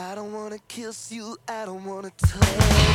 I don't wanna kiss you, I don't wanna touch.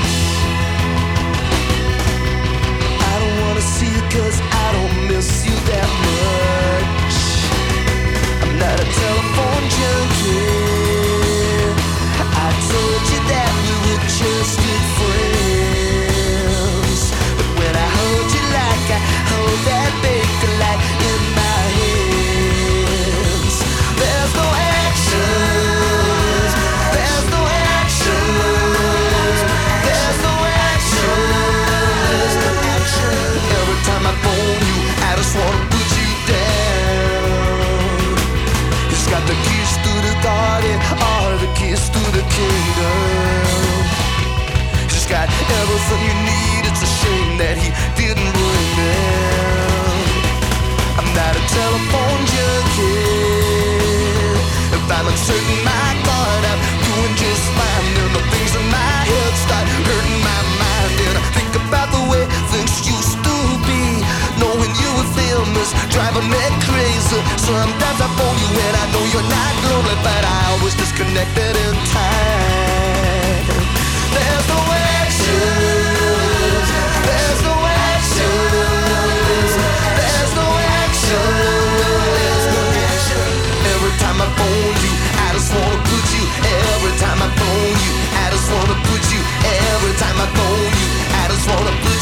I don't wanna see you 'cause I don't miss you that much. I'm not a telephone junkie. I told you that we were just good friends. But when I hold you like I hold that baker light in my hands, there's no action. There's no action. There's no action. There's no action. Every time I phone you, I just wanna put you down. He's got the keys to the garden, or the keys to the kingdom. He's got everything you need. It's a shame that he didn't bring them. I'm not a telephone junkie. If I'm uncertain, my God, I'm doing just fine. Then the things in my head start hurting my mind, and I think about the way things used to be. Knowing you were famous, driving me crazy. Sometimes I phone you and I know you're not lonely, but I always disconnected in time. There's no action. There's no action. There's no action. There's no action. Every time I phone you, I just wanna put you. Every time I phone you, I just wanna put you. Every time I phone you, I just wanna put you.